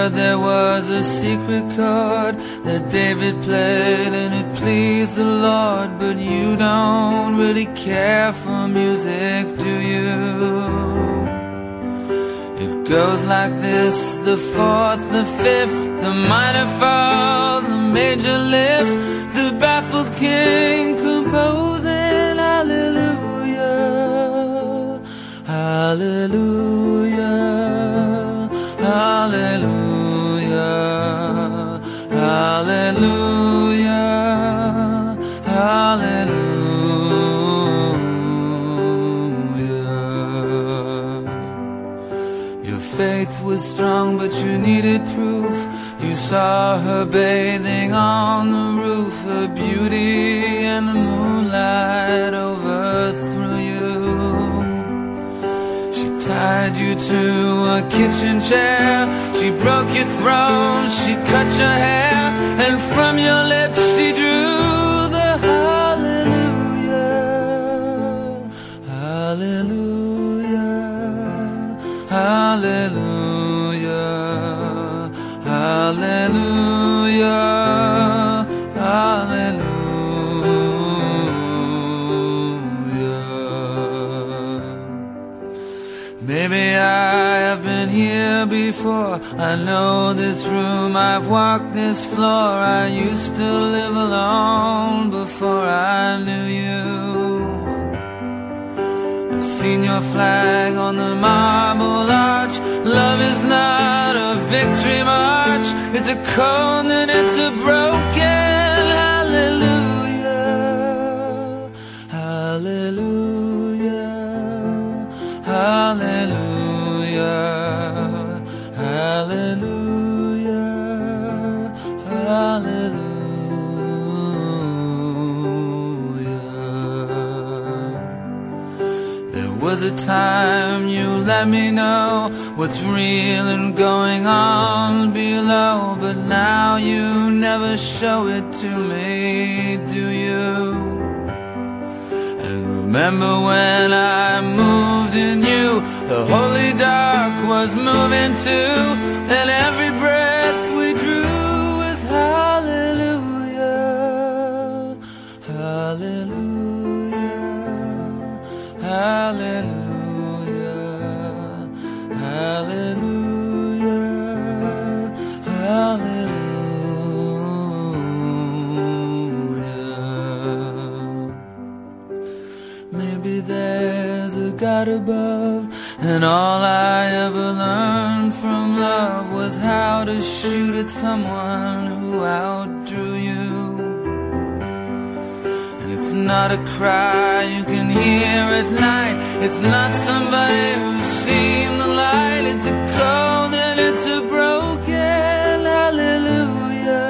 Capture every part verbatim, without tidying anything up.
heard there was a secret chord that David played and it pleased the Lord. But you don't really care for music, do you? It goes like this: the fourth, the fifth, the minor fall, the major lift, the baffled king composing hallelujah, hallelujah, hallelujah, hallelujah, hallelujah. Your faith was strong, but you needed proof. You saw her bathing on the roof, her beauty and the moonlight overthrew you. She tied you to a kitchen chair, she broke your throne, she cut your hair, and from your lips she drew the hallelujah, hallelujah, hallelujah, hallelujah, hallelujah. Maybe I have been here before, I know this room, I've walked this floor. I used to live alone before I knew you. I've seen your flag on the marble arch. Love is not a victory march, it's a cold and it's a broken hallelujah, hallelujah, hallelujah, hallelujah, hallelujah. There was a time you let me know what's real and going on below, but now you never show it to me, do you? And remember when I moved in you, the holy dark was moving too, and every breath we drew was hallelujah, hallelujah, hallelujah, hallelujah, hallelujah. Maybe there's a God above, and all I ever learned from love was how to shoot at someone who outdrew you. And it's not a cry you can hear at night, it's not somebody who's seen the light. It's a cold and it's a broken hallelujah,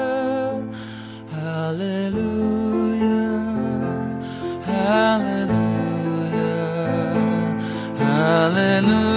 hallelujah, hallelujah, hallelujah.